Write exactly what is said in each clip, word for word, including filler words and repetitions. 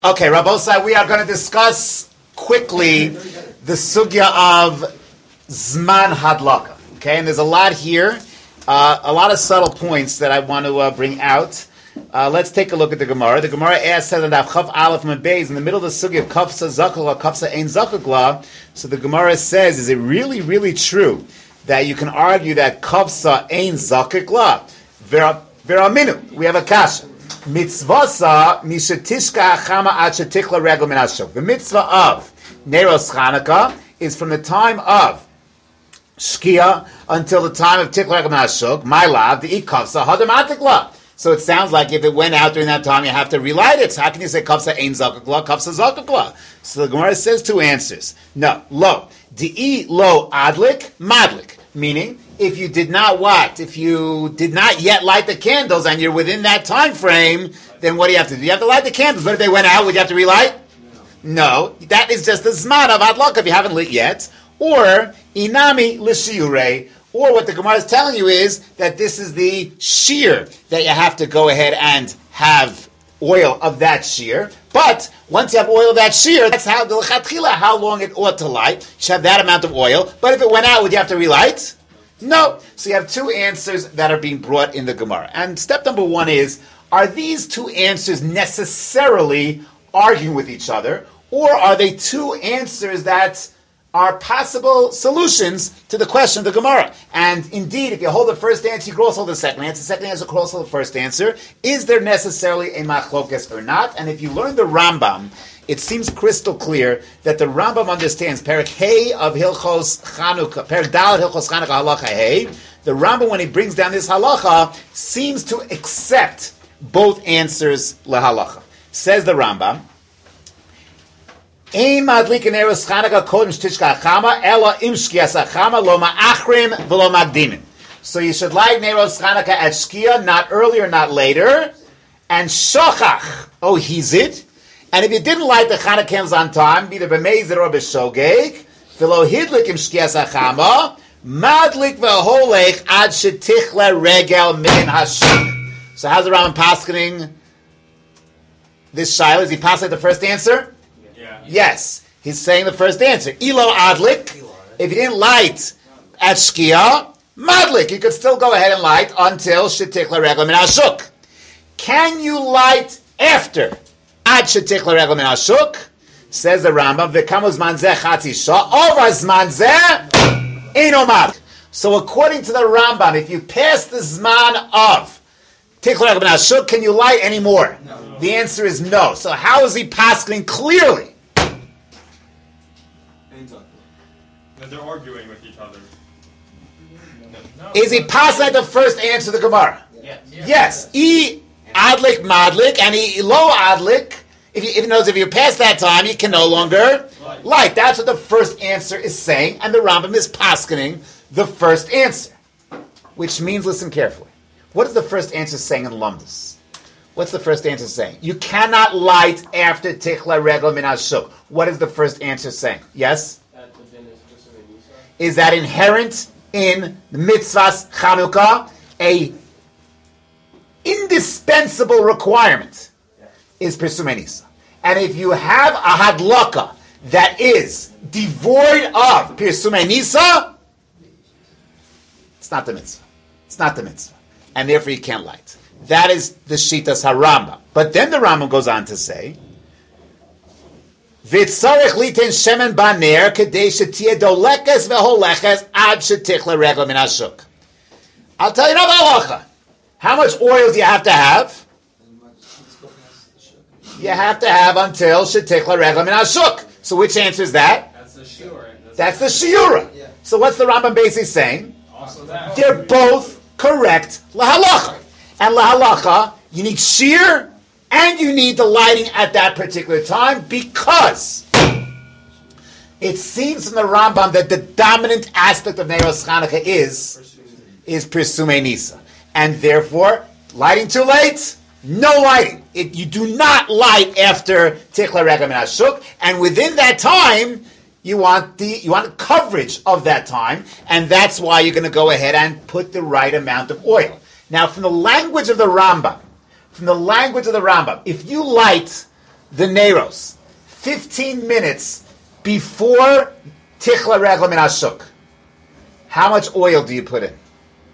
Okay, Rabosai, we are going to discuss quickly the sugya of Zman Hadlaka. Okay, and there's a lot here, uh, a lot of subtle points that I want to uh, bring out. Uh, let's take a look at the Gemara. The Gemara asks, says in Chav Aleph Mebez, in the middle of the sugya of Kafsa Zakala, Kafsa Ein Zakagla. So the Gemara says, is it really, really true that you can argue that Kafsa Ein Zakagla? Vera, vera minu. We have a kasha. Mitzvasa mishatishka chama ad shetichla regel min hashuk. The mitzvah of Neros Chanukah is from the time of Shkia until the time of Tichla regel min hashuk. My love, the ikavsa hadam atikla. So it sounds like if it went out during that time, you have to relight it. So how can you say kavsa ein zakakla, kavsa zakakla? So the Gemara says two answers. No, lo, di lo adlik madlik. Meaning, if you did not what? If you did not yet light the candles and you're within that time frame, then what do you have to do? You have to light the candles. But if they went out, would you have to relight? No. No. That is just the zman of adlok if you haven't lit yet. Or, inami l'shiurei. Or what the Gemara is telling you is that this is the shear that you have to go ahead and have oil of that shear. But once you have oil of that shear, that's how the lechatchila, how long it ought to light. You should have that amount of oil. But if it went out, would you have to relight? No. So you have two answers that are being brought in the Gemara. And step number one is, are these two answers necessarily arguing with each other? Or are they two answers that are possible solutions to the question of the Gemara? And indeed, if you hold the first answer, you can also hold the second answer. The second answer can also hold the first answer. Is there necessarily a machlokes or not? And if you learn the Rambam, it seems crystal clear that the Rambam understands Perek Hey of Hilchos Chanukah, Perek Daled Hilchos Chanukah Halacha Hey. The Rambam, when he brings down this halacha, seems to accept both answers lehalacha. Says the Rambam, Ein madlikin eros Chanukah kodem shtishka achama ela im shkias achama lo ma'achrim v'lo magdimin. So you should light Neros Chanukah at Shkia, not earlier, not later. And shochach, oh, he's it. And if you didn't light the Chanukah candles on time, either b'meizer or b'shogeg, v'lo hidlik im shkias achama, madlik v'holech ad shetichla regel min hashuk. So how's the Rambam paskening this shaila? Is he passing the first answer? Yeah. Yes. He's saying the first answer. Ilo adlik. If you didn't light at Shkia, madlik. You could still go ahead and light until shetichla regel min hashuk. Can you light after ad shetichla regel min hashuk? Says the Rambam, v'kamo zman zeh chatzi shah, over zman zeh eino madlik. So according to the Rambam, if you pass the zman of tichla regel min hashuk, can you light anymore? No. The answer is no. So how is he paskening clearly? They're arguing with each other. No. Is he passing the first answer to the Gemara? Yes. Yes. E adlik madlik and e lo adlik. If you, if you knows if you pass that time, you can no longer light. light. That's what the first answer is saying, and the Rambam is paskening the first answer, which means, listen carefully. What is the first answer saying in Lumdus? What's the first answer saying? You cannot light after tichla regel min hashuk. What is the first answer saying? Yes? Is that inherent in the mitzvahs Chanukah? A indispensable requirement is Pirsumei Nisa. And if you have a hadlaka that is devoid of Pirsumei Nisa, it's not the mitzvah. It's not the mitzvah. And therefore you can't light. That is the Shitas HaRambam. But then the Rambam goes on to say, V'tzarech liten shemen baner kedei shetiyeh dolekes veholekes ad shetichla regel min hashuk. I'll tell you another halacha. How much oil do you have to have? You have to have until shetichla regel min hashuk. So which answer is that? That's the shiura. That's the shiura. Yeah. So what's the Rambam basically saying? Also that. They're both correct lahalacha. And lahalacha, you need shear and you need the lighting at that particular time, because it seems from the Rambam that the dominant aspect of Neros Chanukah is is Pirsumei Nisa. And therefore, lighting too late, no lighting. It, you do not light after Tichla Regel Min Hashuk, and within that time, you want the you want coverage of that time, and that's why you're going to go ahead and put the right amount of oil. Now, from the language of the Rambam, from the language of the Rambam, if you light the Neros fifteen minutes before Tichla Regla Min Hashuk, how much oil do you put in?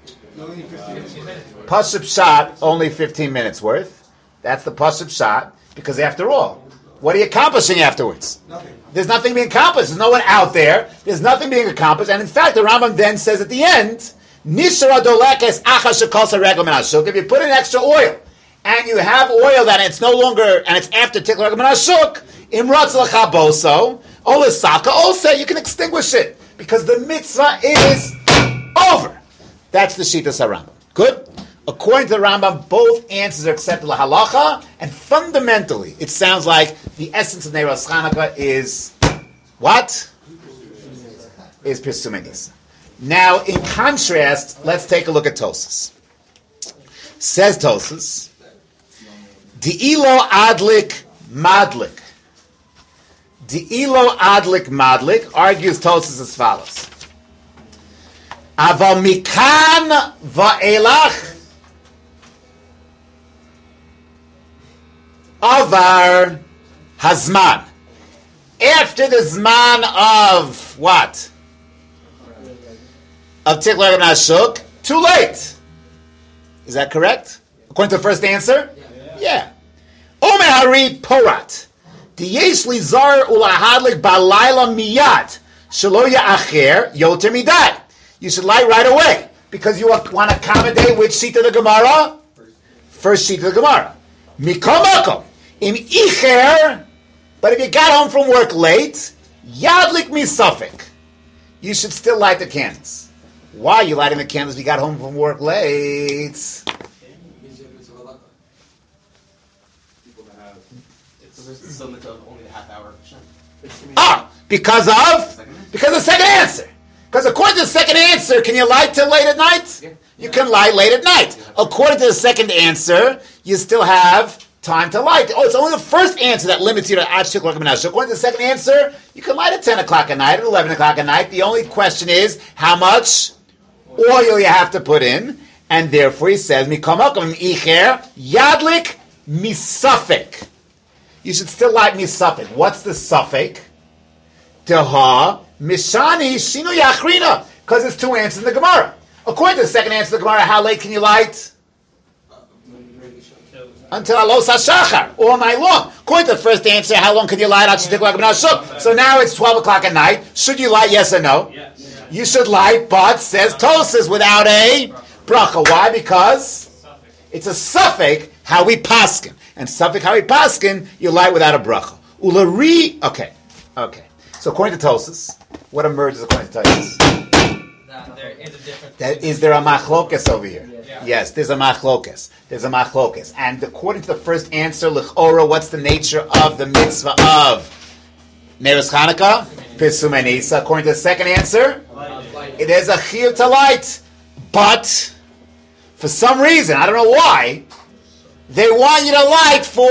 Pashup shot, only fifteen minutes worth. That's the pashup shot, because after all, what are you accomplishing afterwards? Nothing. There's nothing being accomplished. There's no one out there. There's nothing being accomplished. And in fact, the Rambam then says at the end, Nishra dolekes acha shekalsa regla min hashuk. If you put in extra oil, and you have oil that it's no longer, and it's after tikla regla min hashuk, imratz l'chaboso, olisaka, also you can extinguish it, because the mitzvah is over. That's the Shitas HaRambam. Good? According to the Rambam, both answers are accepted lahalacha, and fundamentally, it sounds like the essence of Neiros Chanukah is what? Is Pirsumei Nisa. Now, in contrast, let's take a look at Tosas. Says Tosas, Di'ilo adlik madlik. Di'ilo adlik madlik, argues Tosas as follows. Aval mikan va'elach avar hazman. After the zman of what? Of Tikla Regla Min Hashuk, too late. Is that correct? According to the first answer? Yeah. Omer Hari Porat. Diyesh li zar ulahadlik balayla miyat. Shelo ya'acher yoter midai. You should light right away, because you want to accommodate which sheet of the Gemara? First sheet of the Gemara. Mikom makom. Im icher, but if you got home from work late, yadlik misafik. You should still light the candles. Why are you lighting the candles if you got home from work late? Ah, because of? Because of the second answer. Because according to the second answer, can you light till late at night? Yeah. You can light late at night. According to the second answer, you still have time to light. Oh, it's only the first answer that limits you to Ad Shik Regla Min Hashuk. According to the second answer, you can light at ten o'clock at night, at eleven o'clock at night. The only question is how much oil you have to put in. And therefore he says, Mikom makom icher yadlik misafik. You should still light misafik. What's the suffix? Deha mishani shinu yachrina. Because there's two answers in the Gemara. According to the second answer of the Gemara, how late can you light? Until Alos HaShachar, all night long. According to the first answer, how long can you light out Tikla Regla Min Hashuk? So now it's twelve o'clock at night. Should you light, yes or no? Yes. You should light, but, says Tosas, without a bracha. Why? Because it's a suffix how we paskin. And suffix how we paskin, you light without a bracha. Ulari, okay, okay. So according to Tosas, what emerges according to Tosas? That there is a difference. That, is there a machlokes over here? Yeah. Yes, there's a machlokes. There's a machlokes. And according to the first answer, l'chora, what's the nature of the mitzvah of Neiros Chanukah? Pirsumei Nisa. According to the second answer, it is a chiyuv to light. But, for some reason, I don't know why, they want you to light for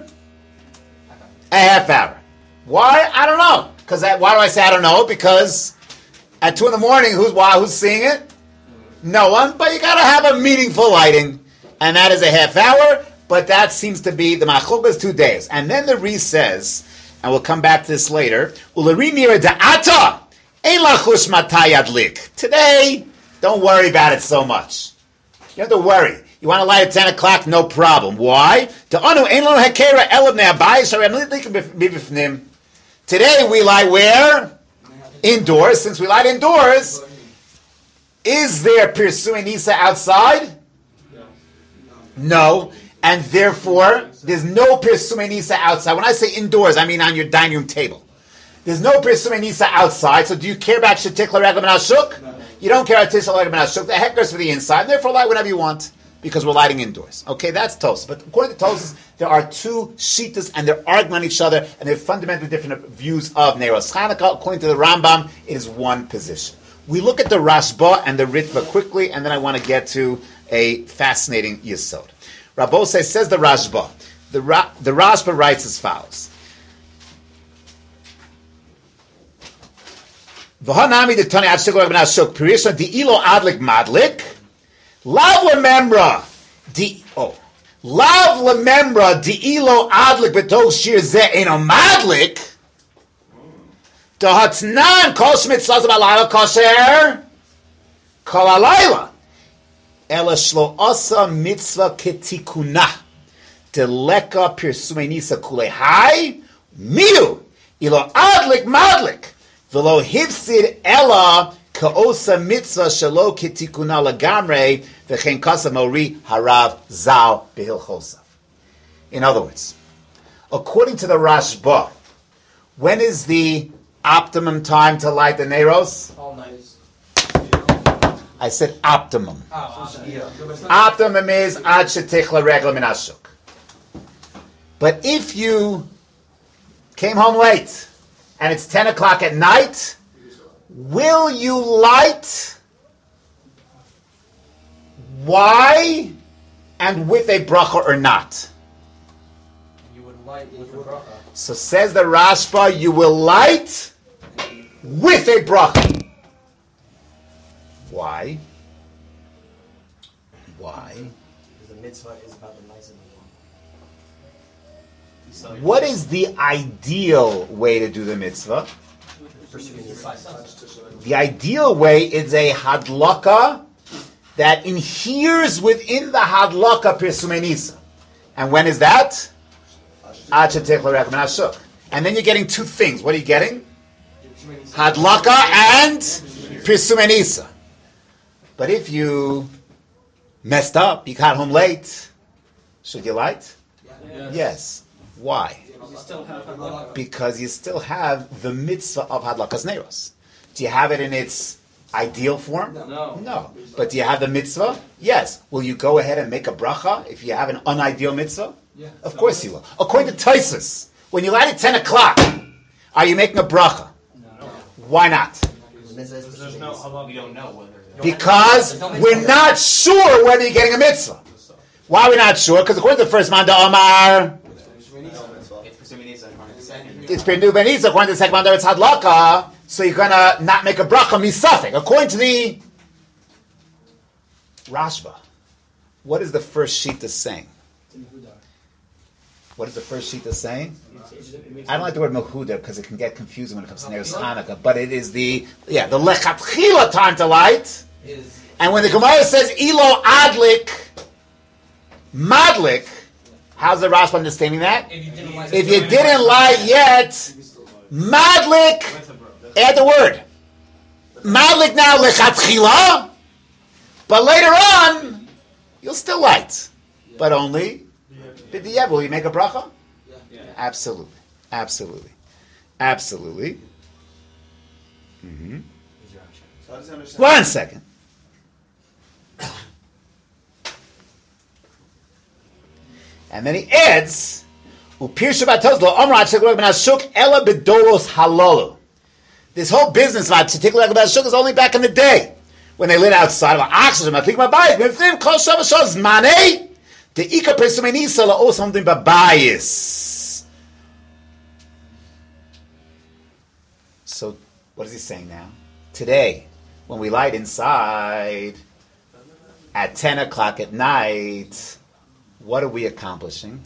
a half hour. Why? I don't know. Because why do I say I don't know? Because at two in the morning, who's why, who's seeing it? No one. But you got to have a meaningful lighting, and that is a half hour. But that seems to be the machlokas two days. And then the Re says, and we'll come back to this later. Ulari mira da'ata ein lachush matay yadlik. Today, don't worry about it so much. You don't have to worry. You want to light at ten o'clock? No problem. Why? Ta'anu ein lo hekera elab ne'abayis harei amidlik b'bifnim. Today we light where? Indoors. Since we light indoors, is there Pirsumei Nisa outside? No. No. And therefore, there's no Pirsumei Nisa outside. When I say indoors, I mean on your dining room table. There's no Pirsumei Nisa outside, so do you care about Shetikla Regla Min Hashuk? No. You don't care about Tikla Regla Min Hashuk. The heck goes for the inside, and therefore light whenever you want, because we're lighting indoors. Okay, that's Tosas. But according to Tosas, there are two shitas, and they're arguing on each other, and they're fundamentally different views of Neiros Chanukah. According to the Rambam, it is one position. We look at the Rashba and the Ritva quickly, and then I want to get to a fascinating Yesod. Rabosai says the Rashba. The, Ra- the Rashba writes as follows. V'hanami the Tani Ad Shik Regla Min Hashuk Pirisha Di'ilo Adlik Madlik Lav Lemembra Di Oh Lav lemembra di'ilo adlik b'tog shir ze eno madlik. Dahatnan kol shmitzvah b'alayla kosher kol alayla. Ela shlo asa mitzvah ketikuna. Deleka pirsumei nisa kule hai. Miu. Ilo adlik madlik. V'lo hifsid ela ka'osa mitzvah shalo ketikuna lagamre v'chen kasa mori harav zal behilchosav. In other words, according to the Rashba, when is the optimum time to light the Neros? All night. I said optimum. Oh, yeah. Optimum is ad shetichla regla min ashuk. But if you came home late and it's ten o'clock at night, will you light? Why? And with a bracha or not? You would light with the bracha. So says the Rashba, you will light with a bracha. Why? Why? The mitzvah is about the nice and the What is the ideal way to do the mitzvah? The ideal way is a hadlaka that inheres within the hadlaka pirsumei nisa. And when is that? Ad shetech l'reach min hashuk. And then you're getting two things. What are you getting? Hadlaka and pirsumei nisa. But if you messed up, you got home late, should you light? Yes. Yes. Why? You still have hadlaka. Because you still have the mitzvah of hadlakas neros. Do you have it in its ideal form? No. No. But do you have the mitzvah? Yes. Will you go ahead and make a bracha if you have an unideal mitzvah? Yeah. Of course you will. According to Taisus, when you light at ten o'clock, are you making a bracha? No. Why not? There's no halal. We don't know whether. Because we're not sure whether you're getting a mitzvah. Why are we not sure? Because according to the first Manda Omar, it's Perindu Benisa. According to the second Manda, it's Hadlaka. So you're going to not make a bracha misafik. According to the Rashba, what is the first sheet saying? What is the first sheet saying? I don't like the word Mehuda because it can get confusing when it comes to Neros Hanukkah. But it is the, yeah, the lechatchila time to light. Is And when the Gemara says Ilo Adlik, Madlik, how's the Rashba understanding that? if you didn't light. If you didn't light yet, Madlik, add the word. Madlik now lechatchila, but later on, you'll still light. But only, b'diavad. Will you make a bracha? Yeah. Absolutely. Absolutely. Absolutely. Mm-hmm. One second. And then he adds, "Upir Shabbatos lo omra tzedek ben hashuk ela bedoros halalu." This whole business about tzedek ben hashuk is only back in the day when they lit outside of oxygen. I think my bayis mifnim kol shavashos manei the ika pesumei nisa laos something babayis. So what is he saying now? Today, when we light inside at ten o'clock at night, what are we accomplishing?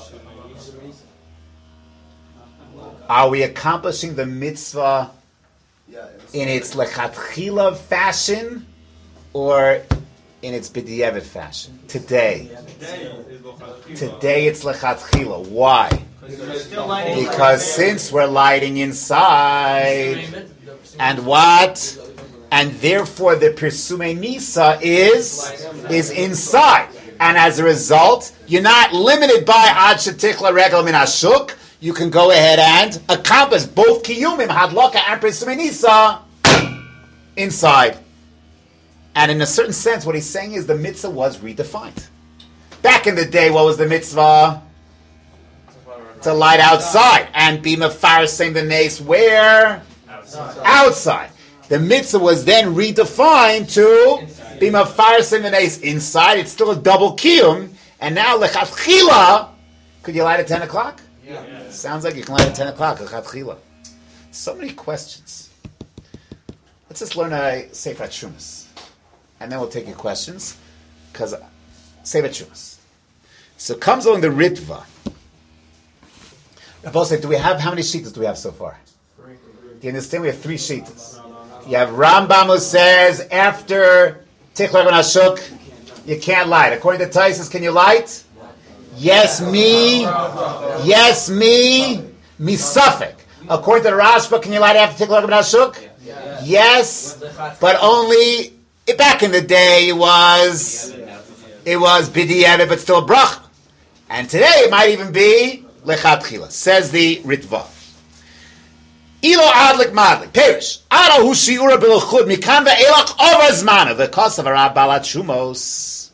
Are we accomplishing the mitzvah in its lechatchila fashion or in its b'diavad fashion? Today. Today it's lechatchila. Why? Because since we're lighting inside, and what? And therefore the Pirsumei Nisa is, is inside. And as a result, you're not limited by Ad Shetichla Regel Min Hashuk. You can go ahead and accomplish both Kiyumim, Hadlaka and Pirsumei Nisa inside. And in a certain sense, what he's saying is the mitzvah was redefined. Back in the day, what was the mitzvah? To light outside and be mefarsim the nace where? Outside. Outside. The mitzvah was then redefined to be mefarsim the nace inside. It's still a double kiyum. And now lechatchila, could you light at ten o'clock? Yeah. Yeah. Sounds like you can light at ten o'clock lechatchila. So many questions. Let's just learn a Sefer Shumas, and then we'll take your questions. Because Sefer Shumas. So comes along the Ritva. Rabbi said, do we have, how many shitas do we have so far? Do you understand? We have three shitas. You have Rambam who says, after Tikla ben Ashuk, you can't light. According to Taisus, can you light? Yes, me. Yes, me. Me Suffolk. According to the Rashba, can you light after Tikla ben Ashuk? Yes, but only, back in the day, it was, it was B'di'evet, but still a bracha. And today it might even be lechatchila. Says the Ritva. Ilo adlik madlik. Perish. Ara hu shiura b'lochud mikan ve'elach over zmana. V'kos of arab balat shumos.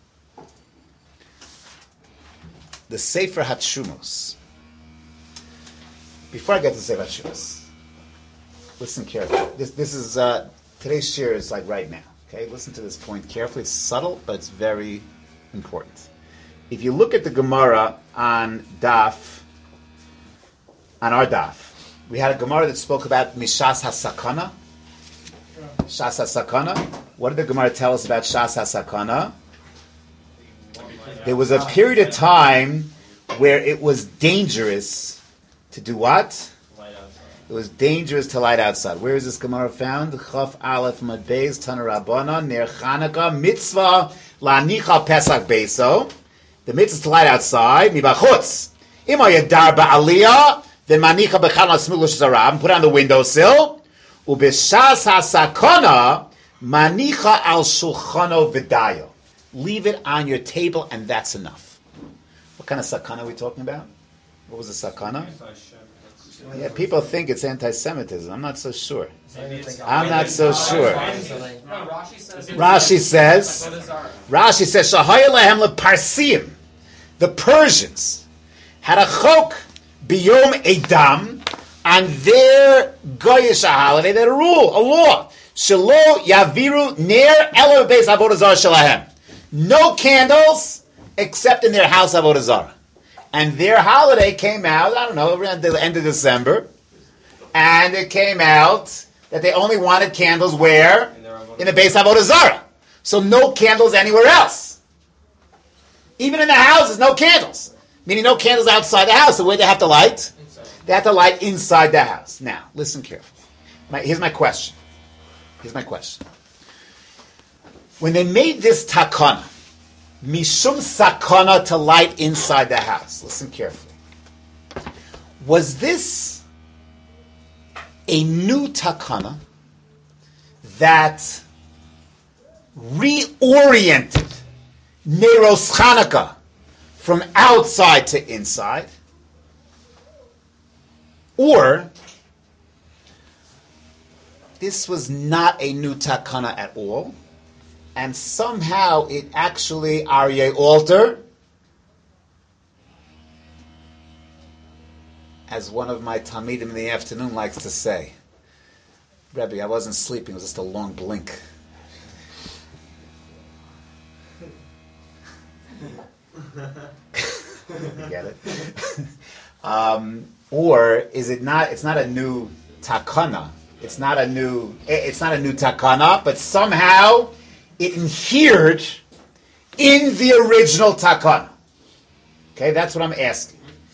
The Sefer HaTshumos. Before I get to the Sefer HaTshumos, listen carefully. This, this is, uh, today's shir is like right now. Okay? Listen to this point carefully. It's subtle, but it's very important. If you look at the Gemara on Daf, on our Daf, we had a Gemara that spoke about Mishas HaSakana. Shas HaSakana. What did the Gemara tell us about Shas HaSakana? There was a period of time where it was dangerous to do what? It was dangerous to light outside. Where is this Gemara found? Chaf Aleph Mad Beis Tana Rabbana Ner Chanukah Mitzvah La'anicha Pesach Beiso. The mitzvah is to light outside. Mibachutz. Ima yadar ba'aliyah. Then manicha b'chalon smuglush zaram. Put on the windowsill. Ubishas hasakona. Manicha al shulchano v'dayo. Leave it on your table, and that's enough. What kind of sakana are we talking about? What was the sakana? Yeah, people think it's anti-Semitism. I'm not so sure. I'm not so sure. Rashi says, Rashi says, Shahaya lehem leparsim. The Persians had a chok biyom edam on their goyish holiday. They had a rule, a law. Shelo yaviru ner elo beis avodah zarah shelahem. No candles except in their house avodah zarah. And their holiday came out, I don't know, around the end of December. And it came out that they only wanted candles where? In the Beis Avodah Zarah. So no candles anywhere else. Even in the houses, no candles. Meaning no candles outside the house. So where they have to light? They have to light inside the house. Now, listen carefully. My, here's my question. Here's my question. When they made this takana, Mishum sakana, to light inside the house. Listen carefully. Was this a new takana that reoriented Neros Chanukah from outside to inside? Or this was not a new takana at all, and somehow it actually Aryeh alter, as one of my Talmidim in the afternoon likes to say. Rebbe, I wasn't sleeping, it was just a long blink. You get it? um, or is it not, it's not a new takana, it's not a new, it's not a new takana, but somehow it adhered in the original takana. Okay, that's what I'm asking.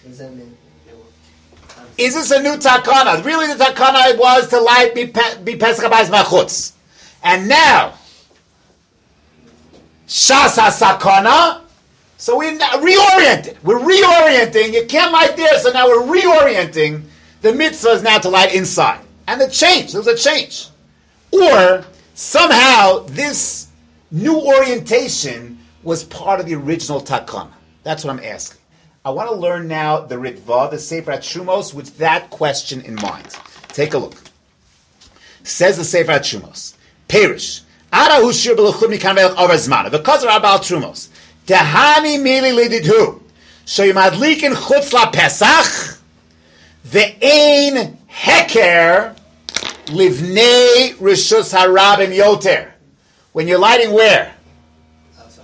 Is this a new takana? Really, the takana was to light be pesach habayis machutz, and now shas hasakana. So we reoriented. We're reorienting. You can't light there, so now we're reorienting. The mitzvah is now to light inside, and the change. There was a change, or somehow this new orientation was part of the original takana. That's what I'm asking. I want to learn now the Ritva, the Sefer HaTshumos, with that question in mind. Take a look. Says the Sefer HaTshumos, Perish, Ara hu shir b'lechud mikan ve'elach over zmana, v'kazar abal Tshumos, Tehani mili lididhu, shoymadlikin chutz la Pesach, ve'ein heker livnei rishus harabim yoter. When you're lighting where? Outside.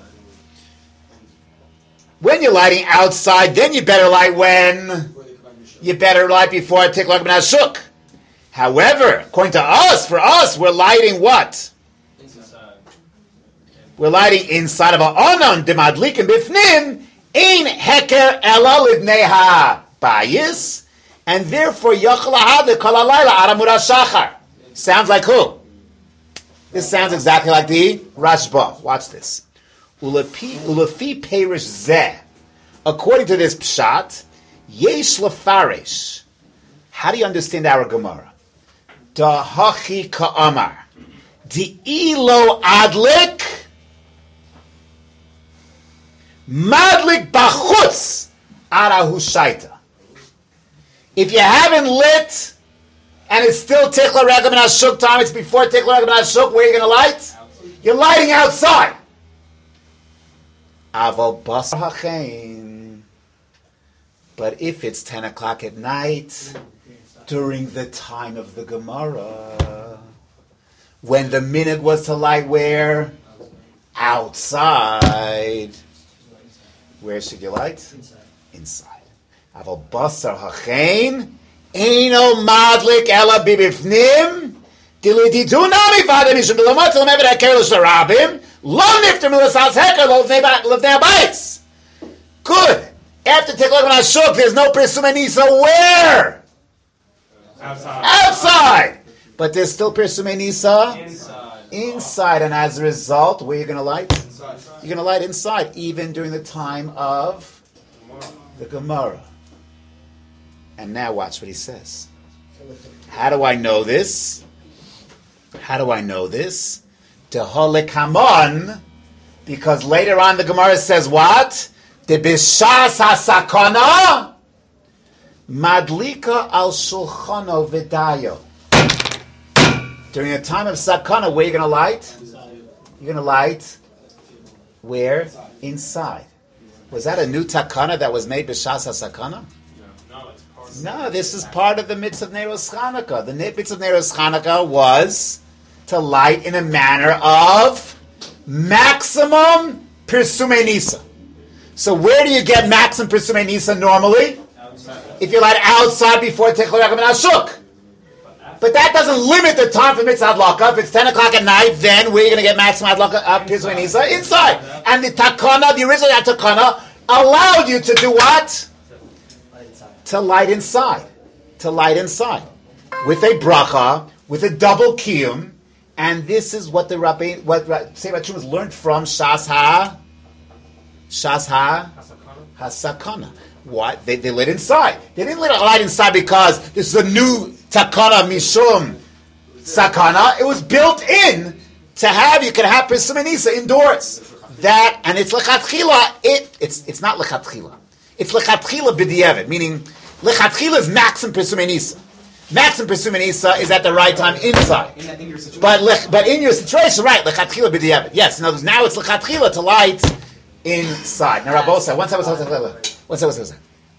When you're lighting outside, then you better light when? You better light before Tikla ben Ashuk. However, according to us, for us, we're lighting what? Inside. We're lighting inside of a onan demadlikin bifnim Ein heker ela libnei ha-bayis, and therefore yachal ahad kol halayla aramur ha-shachar. Sounds like who? This sounds exactly like the Rashba. Watch this. Ulefi ulefi perish zeh. According to this pshat, yesh lefaresh. How do you understand our Gemara? Da hachi ka'amar. Di ilo adlik. Madlik bachutz. Arahu shaita. If you haven't lit, and it's still Tichla Regam and Ashuk time, it's before Tichla Regam and Ashuk, where are you going to light? You're lighting outside. Aval basar hachein. But if it's ten o'clock at night, during the time of the Gemara, when the minute was to light where? Outside. Where should you light? Inside. Aval basar hachein. Eino madlik ela bibifnim. Dilididunami vada mishum bilamot l'mevet haker l'sharabim. Lo nifter milasas heker lo l'vnei abayis. Good. After Tichla Regam Ashuk, there's no Pirsum Nisa. Where? Outside. Outside. But there's still Pirsum Nisa Inside. inside, and as a result, where are you going to light? Inside. You're going to light inside, even during the time of the Gemara. And now watch what he says. How do I know this? How do I know this? Deholik Hamon, because later on the Gemara says what? The bishas hasakana madlika al shulchano vidayo. During the time of sakana, where are you going to light? You're going to light where? Inside. Was that a new takana that was made b'shas hasakana? No, it's part of No, this is part of the mitzvah of Neiros Chanukah. The mitzvah of Neiros Chanukah was to light in a manner of maximum Pirsumei Nisa. So where do you get maximum Pirsumei Nisa normally? outside. If you light outside before Tichla Regam and Ashuk. But that doesn't limit the time for mitzvah adlaka. If it's ten o'clock at night, then where are you going to get maximum adlaka uh, Pirsumei Nisa? Inside. And the takana, the original takana, allowed you to do what? Light inside. To light inside. To light inside. With a bracha, with a double kiyum, and this is what the Rabbi, what Sefer Trumas learned from Shas Ha, Shas Ha, Hasakana. What? They, they lit inside. They didn't lit light inside because this is a new takana mishum sakana. It was built in to have, you can have Pirsumei Nisa indoors. That, and it's lechatchila, it, it's, it's not lechatchila. It's lechatchila b'diavad, meaning lechatchila is maxim Pirsumei Nisa. Maxim Pirsumei Nisa is at the right time inside. In, that, in your situation. But lech, but in your situation, right, lechatchila b'diavad. Yes, in other words, now it's lechatchila to light inside. Now, Rabbosa, one second, one second, one second, one second, one second.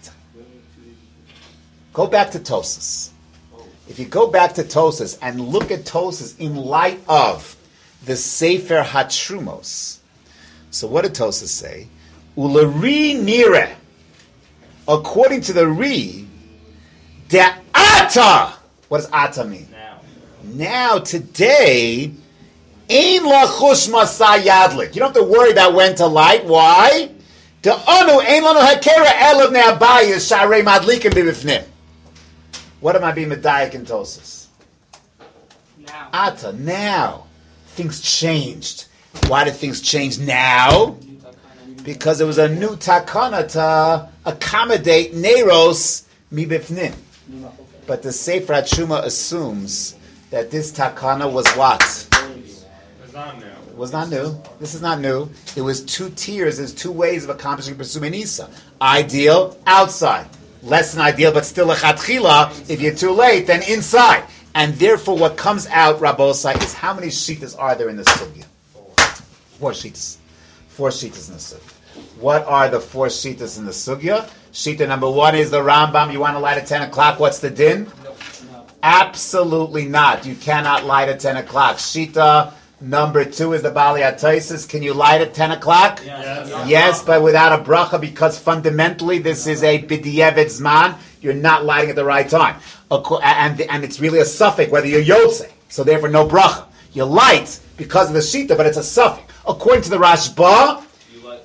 Go back to Tosas. If you go back to Tosas and look at Tosas in light of the Sefer Hatrumos, so what did Tosas say? Ulari nire. According to the Ri, the ata. What does ata mean? Now. Now, today, ein lachush masa yadlik. You don't have to worry about when to light. Why? The anu ein lanu hakera elav ne'abayis sharei madlikim b'bifnim. What am I being medayik in Tosas? Now. Ata, now. Things changed. Why did things change now? Because it was a new takana to accommodate Neros mibifnim. But the Sefer HaTruma assumes that this takana was what? It's not new. It was not new. This is not new. It was two tiers. There's two ways of accomplishing Pirsumei Nisa. Ideal, outside. Less than ideal, but still a chatchila. If you're too late, then inside. And therefore, what comes out, Rabbosai, is how many shitas are there in the sugya? Four shitas. Four shitas in the sugya. What are the four shitas in the sugya? Shita number one is the Rambam. You want to light at ten o'clock. What's the din? Absolutely not. You cannot light at ten o'clock. Shita number two is the Bali Ataisis. Can you light at ten o'clock? Yes. Yes, but without a bracha, because fundamentally this is a b'diavad zman. You're not lighting at the right time. And, and it's really a suffix, whether you're yotze. So therefore no bracha. You light because of the shita, but it's a suffix. According to the Rashba, You light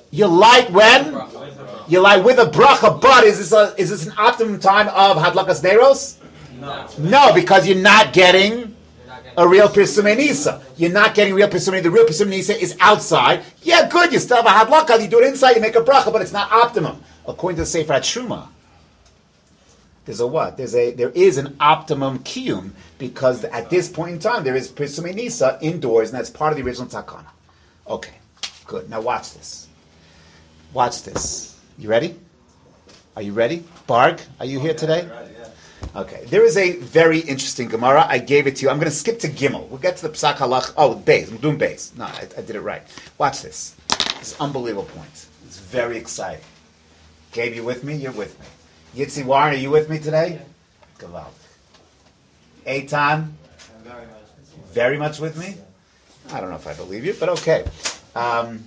You light when? You light with a bracha, but is this a, is this an optimum time of Hadlakas Neros? No. No, because you're not getting a real Pirsumei Nisa. You're not getting real Pirsumei. The real Pirsumei Nisa is outside. Yeah, good. You still have a Hadlaka. You do it inside. You make a bracha, but it's not optimum. According to the Sefer HaTruma, there's a what? There's a there is an optimum kiyum because at this point in time there is Pirsumei Nisa indoors, and that's part of the original takana. Okay, good. Now watch this. Watch this. You ready? Are you ready? Barg, are you here today? Okay. There is a very interesting Gemara. I gave it to you. I'm going to skip to Gimel. We'll get to the Psak Halach. Oh, Beis. I'm doing Beis. No, I, I did it right. Watch this. This is an unbelievable point. It's very exciting. Gabe, you with me? You're with me. Yitzi Warren, are you with me today? Gewalt. Eitan? Very much with me? I don't know if I believe you, but okay. Um,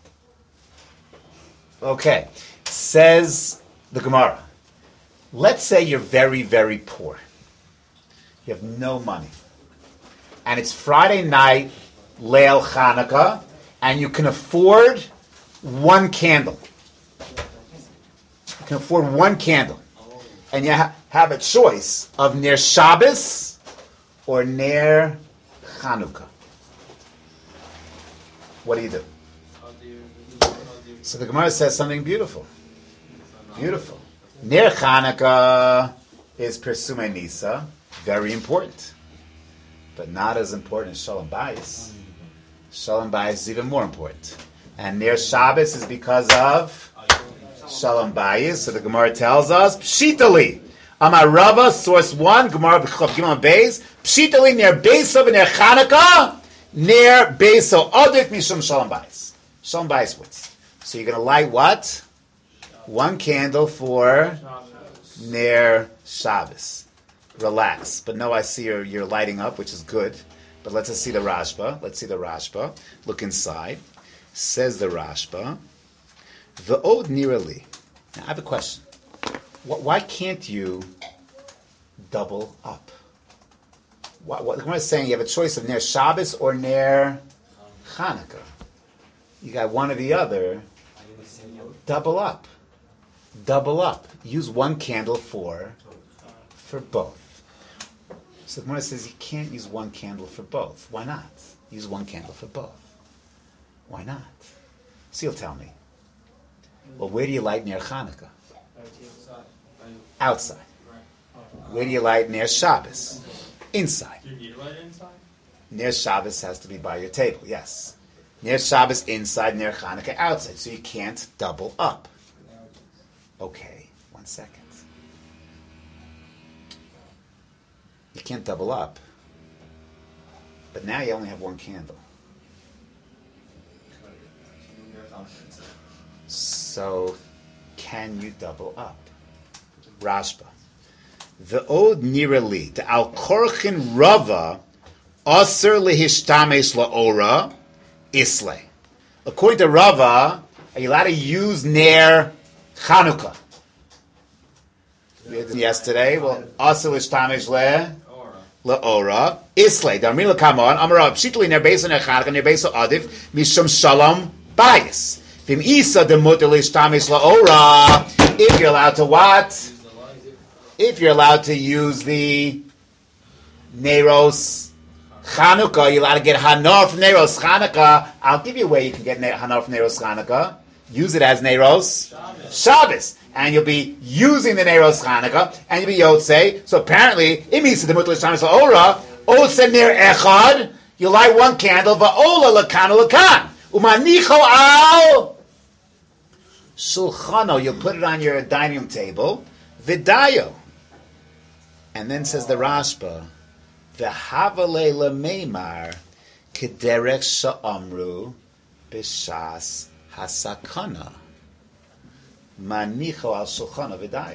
okay. Says the Gemara. Let's say you're very, very poor. You have no money. And it's Friday night, Leil Chanukah, and you can afford one candle. You can afford one candle. And you ha- have a choice of Ner Shabbos or Ner Chanukah. What do you do? So the Gemara says something beautiful. Beautiful. Ner Chanukah is Pirsumei Nisa, very important, but not as important as Shalom Bayis. Shalom Bayis is even more important. And Ner Shabbos is because of Shalom Bayis. So the Gemara tells us, Pshitali, Amar Rava, source one, Gemara B'chav Gimel Beis, Pshitali Ner Beiso v'Ner Chanukah, Ner Beiso Odik Mishum Shalom Bayis. Shalom Bayis wins. So you're going to light what? One candle for Ner Shabbos. Relax. But no, I see you're, you're lighting up, which is good. But let's just see the Rashba. Let's see the Rashba. Look inside. Says the Rashba, V'od nirali. Now I have a question. Why can't you double up? What, what the Gemara is saying, you have a choice of Ner Shabbos or Ner Chanukah. You got one or the other. Double up. Double up. Use one candle for for both. So the Gemara says you can't use one candle for both. Why not? Use one candle for both. Why not? So you'll tell me. Well, where do you light Ner Chanukah? Outside. Where do you light Ner Shabbos? Inside. Do you need to light it inside? Ner Shabbos has to be by your table, yes. Ner Shabbos inside, Ner Chanukah outside. So you can't double up. Okay, one second. You can't double up. But now you only have one candle. So, can you double up? Rashba. Ve'od nirali, the al korchin rava, aser lehishtamesh la'ora, isle. According to Rava, are you allowed to use Ner Chanukah? We had yesterday. Well, aser lehishtamesh le la'ora, isle. Darmin l'kamon, amarav, pshitli ner beso ner Chanukah, ner beso adif, mishum shalom bayis. Vim isa de muter lehishtamesh la'ora, if you're allowed to what? If you're allowed to use the Neros Chanukah, you're allowed to get Hanor from Neros Chanukah. I'll give you a way you can get Hanor from Neros Chanukah. Use it as Neros Shabbos. Shabbos. And you'll be using the Neros Chanukah, and you'll be Yotzei. So apparently, it means the Mutal Shabbos Ora, Osa Ner Echad, you light one candle, Va'ola Lakan Lakan. Umanicho Al Shulchano, you'll put it on your dining room table, Vidayo. And then says the Rashba, V'havale lemeimar kederech sha'amru b'shas hasakana manicho al shulchana v'dayo.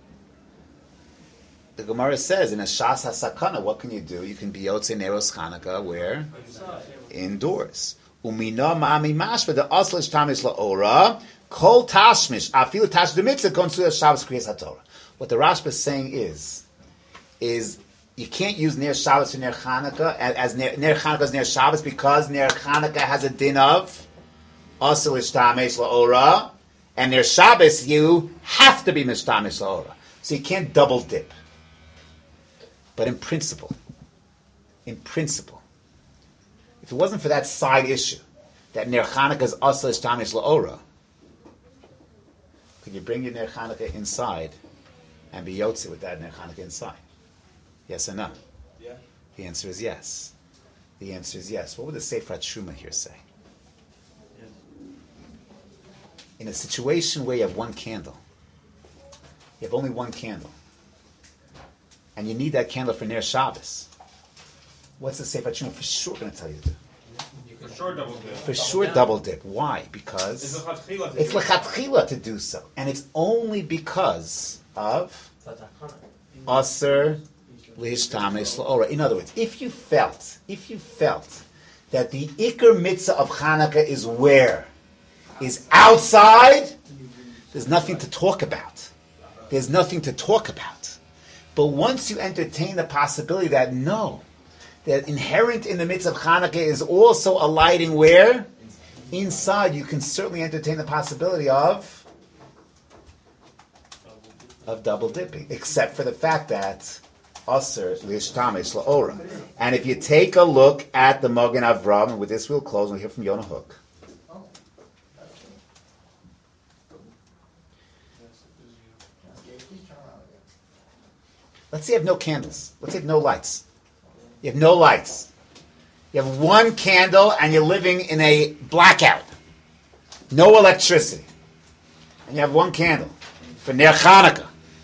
The Gemara says in a shas hasakana, what can you do? You can be yotzei neros Chanukah where? Indoors. Umina ma'ami mashva the aslish tamish la'ora kol tashmish afilu tash demitzah konsu Shabbos kriyas haTorah. What the Rashba is saying is, is you can't use Ner Shabbos or Ner Chanukah as Ner, Ner Chanukah as Ner Shabbos because Ner Chanukah has a din of also ishtamesh la'ora, and Ner Shabbos you have to be mishtamesh la'ora. So you can't double dip. But in principle, in principle, if it wasn't for that side issue, that Ner Chanukah is also ishtamesh la'ora, could you bring your Ner Chanukah inside and be yotze with that Ner Chanukah inside? Yes or no? Yeah. The answer is yes. The answer is yes. What would the Sefer Truma here say? Yes. In a situation where you have one candle, you have only one candle, and you need that candle for Ner Shabbos, what's the Sefer Truma for sure going to tell you to do? For sure double dip. For sure double dip. Why? Because It's lechatchila to it's do. lechatchila to do so. And it's only because of aser lihishtamesh la'ora. In other words, if you felt, if you felt that the ikar mitzvah of Hanukkah is where? Is outside, there's nothing to talk about. There's nothing to talk about. But once you entertain the possibility that no, that inherent in the mitzvah of Hanukkah is also a lighting where? Inside, you can certainly entertain the possibility of of double dipping, except for the fact that Aser Lishtamesh La'ora. And if you take a look at the Magen Avram, and with this we'll close, we'll hear from Yonah Hook. Let's say you have no candles. Let's say you have no lights. You have no lights. You have one candle and you're living in a blackout. No electricity. And you have one candle for Ner Chanukah.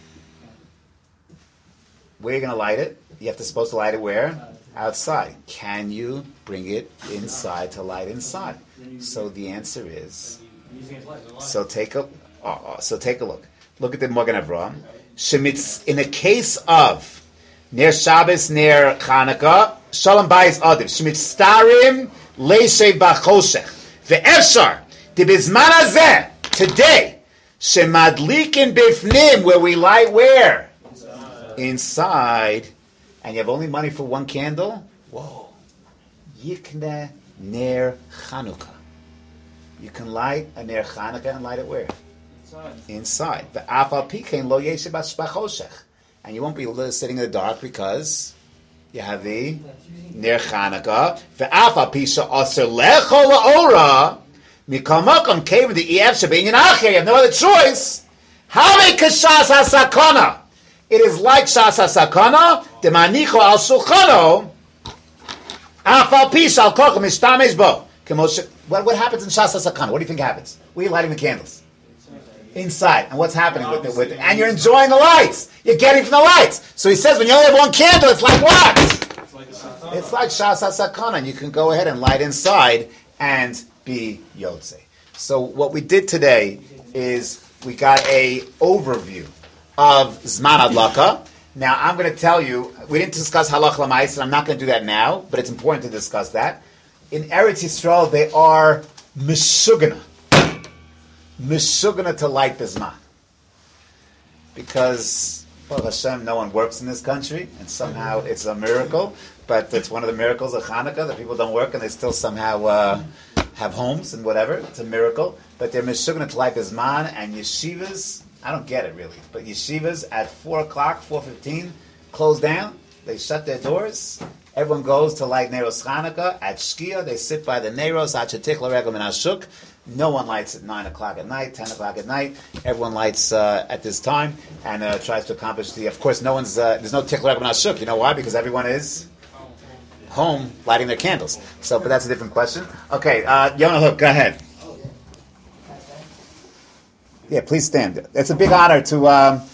Where are you going to light it? You have to supposed to light it where? Outside. Can you bring it inside to light inside? So the answer is. So take a. Uh, uh, so take a look. Look at the Magen Avraham. Shemitz, in the case of Ner Shabbos, Ner Chanukah, Shalom Bayis Adiv, Shemitztarim Leishev Bachoshech, Ve'efshar, the Bizman Hazeh, today, Shemadlikin Bifnim, where we light where? Inside. Inside. And you have only money for one candle? Whoa. Yikne Ner Chanukah. You can light a Ner Chanukah and light it where? Inside. The afal pikein lo yeshiv b'choshech, and you won't be sitting in the dark because you have the Ner Chanukah. The afal pisha aser lecho laora mikol makom came the ef shebein acher. You have no other choice. Hare kashas hasakana. It is like shas hasakana. Demanicho al shulchano. Afal pisha al koch mishtamesh bo. What what happens in shas hasakana? What do you think happens? We are lighting the candles. Inside. And what's happening with it? With it? And you're enjoying the lights. You're getting from the lights. So he says, when you only have one candle, it's like what? It's like Shas HaSakana. And you can go ahead and light inside and be Yotze. So what we did today is we got a overview of Zman Adlaka. Now I'm going to tell you, we didn't discuss Halach Lamais, and I'm not going to do that now, but it's important to discuss that. In Eretz Yisrael, they are Meshugana. Meshugana to light Bizman. Because, Baruch Hashem, no one works in this country, and somehow it's a miracle, but it's one of the miracles of Hanukkah, that people don't work and they still somehow uh, have homes and whatever. It's a miracle. But they're Meshugana to light Bizman, and yeshivas, I don't get it really, but yeshivas at four o'clock, four fifteen, close down, they shut their doors, everyone goes to light Neros Hanukkah. At Shkia, they sit by the Neros, Achetich L'Regel and Ashuk. No one lights at nine o'clock at night, ten o'clock at night. Everyone lights uh, at this time and uh, tries to accomplish the. Of course, no one's. Uh, there's no Tichler Rabban Ashuk. You know why? Because everyone is home lighting their candles. So, but that's a different question. Okay, uh, Yonah Hook, go ahead. Yeah, please stand. It's a big honor to. Um,